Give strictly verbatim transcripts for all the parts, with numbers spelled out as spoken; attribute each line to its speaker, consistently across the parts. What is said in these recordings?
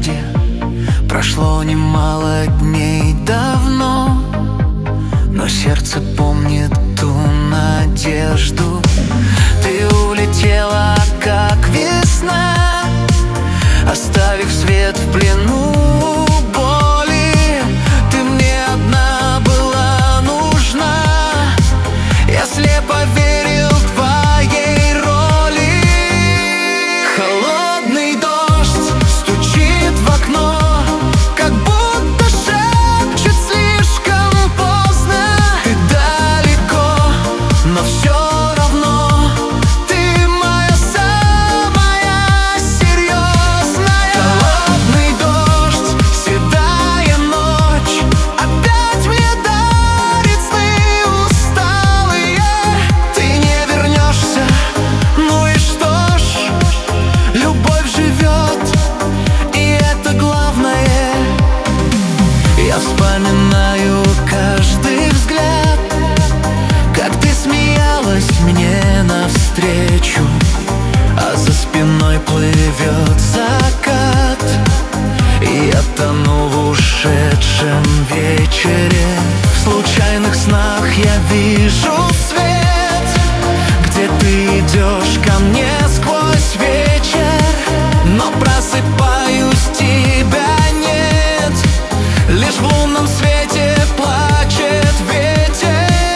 Speaker 1: надежде. Прошло немало дней давно, но сердце помнит ту надежду. Ты улетела, как весна, оставив свет в плену боли. Ты мне одна была нужна, я слепо верил твоей роли. Холодный дождь стучит в окно, как будто шепчет слишком поздно. Ты далеко, но все равно ты моя самая серьезная. Холодный дождь, седая ночь, опять мне дарит сны усталые. Ты не вернешься, ну и что ж, любовь живет, и это главное. Я вспоминаю каждый взгляд, как ты смеялась мне навстречу, а за спиной плывет закат, и я тону в ушедшем вечере. В случайных снах я вижу свет, где ты идешь ко мне сквозь вечер, но просыпаюсь, тебя нет. Лишь в лунном свете плачет ветер.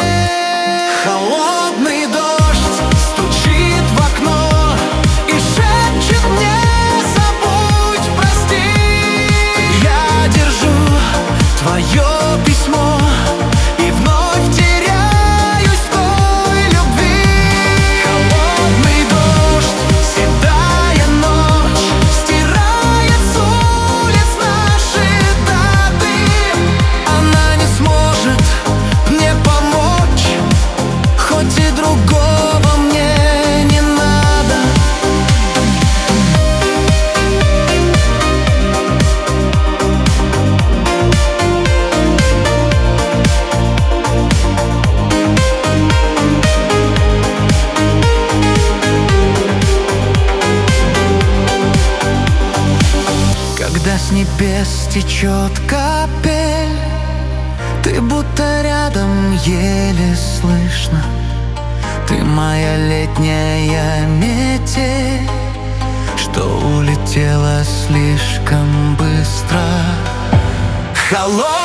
Speaker 1: Холодный дождь стучит в окно и шепчет мне: забудь, прости. Я держу твое письмо и вновь теряюсь в той любви. Холодный дождь, седая ночь, стирает с улиц наши даты. Она не сможет мне помочь, хоть и другого мне не надо. Когда с небес течет капель, ты будто рядом, еле слышно. Ты моя летняя метель, что улетела слишком быстро. Холодный